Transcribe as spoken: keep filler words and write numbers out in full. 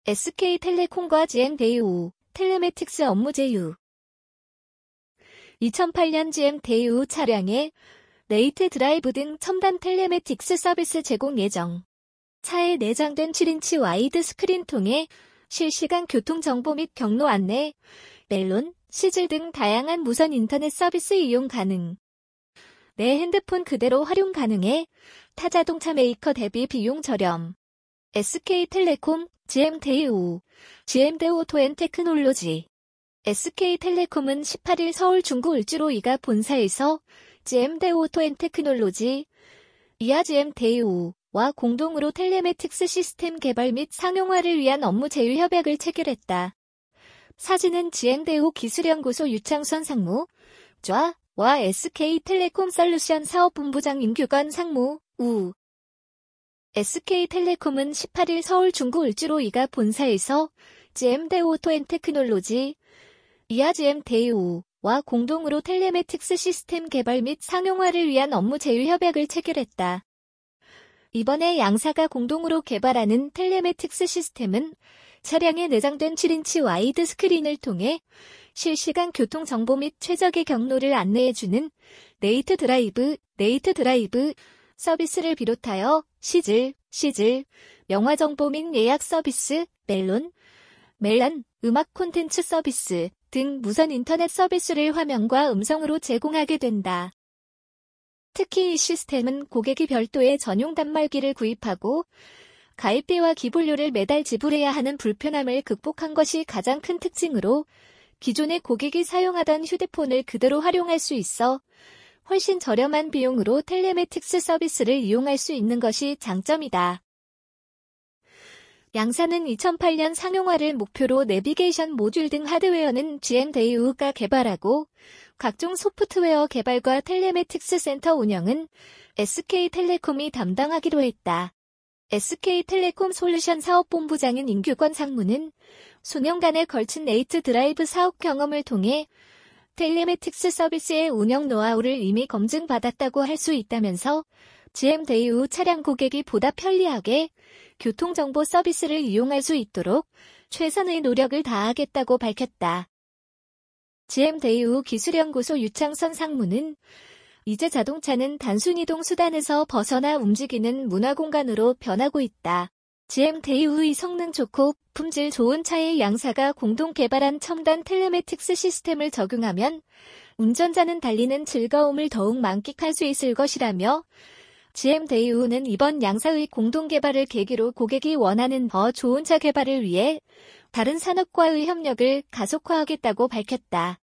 에스케이텔레콤과 지엠대이오, 텔레매틱스 업무 제휴. 이천팔 년 지엠대이오 차량에 레이트 드라이브 등 첨단 텔레매틱스 서비스 제공 예정. 차에 내장된 칠 인치 와이드 스크린 통해 실시간 교통정보 및 경로 안내, 멜론, 시즐 등 다양한 무선 인터넷 서비스 이용 가능. 내 핸드폰 그대로 활용 가능해 타 자동차 메이커 대비 비용 저렴. 에스케이텔레콤, 지엠대이오, 지엠대오토앤테크놀로지. 에스케이텔레콤은 십팔 일 서울 중구 을지로 이가 본사에서 지엠대오토앤테크놀로지, 이하 지엠대이오와 공동으로 텔레매틱스 시스템 개발 및 상용화를 위한 업무 제휴 협약을 체결했다. 사진은 지엠대이오 기술연구소 유창선 상무, 좌와 에스케이텔레콤 솔루션 사업본부장 임규건 상무, 우. 에스케이텔레콤은 십팔 일 서울 중구 을지로 이가 본사에서 지엠대오토앤테크놀로지, 이하 지엠대이오와 공동으로 텔레매틱스 시스템 개발 및 상용화를 위한 업무 제휴 협약을 체결했다. 이번에 양사가 공동으로 개발하는 텔레매틱스 시스템은 차량에 내장된 칠 인치 와이드 스크린을 통해 실시간 교통정보 및 최적의 경로를 안내해주는 레이트 드라이브, 레이트 드라이브 서비스를 비롯하여 시즐, 시즐, 영화 정보 및 예약 서비스, 멜론, 멜란, 음악 콘텐츠 서비스 등 무선 인터넷 서비스를 화면과 음성으로 제공하게 된다. 특히 이 시스템은 고객이 별도의 전용 단말기를 구입하고 가입비와 기본료를 매달 지불해야 하는 불편함을 극복한 것이 가장 큰 특징으로 기존의 고객이 사용하던 휴대폰을 그대로 활용할 수 있어 훨씬 저렴한 비용으로 텔레매틱스 서비스를 이용할 수 있는 것이 장점이다. 양사는 이천팔 년 상용화를 목표로 내비게이션 모듈 등 하드웨어는 지엠대이오가 개발하고 각종 소프트웨어 개발과 텔레매틱스 센터 운영은 에스케이텔레콤이 담당하기로 했다. 에스케이텔레콤 솔루션 사업본부장인 임규건 상무는 수년간에 걸친 레이트 드라이브 사업 경험을 통해 텔레매틱스 서비스의 운영 노하우를 이미 검증받았다고 할 수 있다면서 지엠대이오 차량 고객이 보다 편리하게 교통정보 서비스를 이용할 수 있도록 최선의 노력을 다하겠다고 밝혔다. 지엠대이오 기술연구소 유창선 상무는 이제 자동차는 단순 이동 수단에서 벗어나 움직이는 문화 공간으로 변하고 있다. 지엠대이오의 성능 좋고 품질 좋은 차의 양사가 공동 개발한 첨단 텔레매틱스 시스템을 적용하면 운전자는 달리는 즐거움을 더욱 만끽할 수 있을 것이라며 지엠대이오는 이번 양사의 공동 개발을 계기로 고객이 원하는 더 좋은 차 개발을 위해 다른 산업과의 협력을 가속화하겠다고 밝혔다.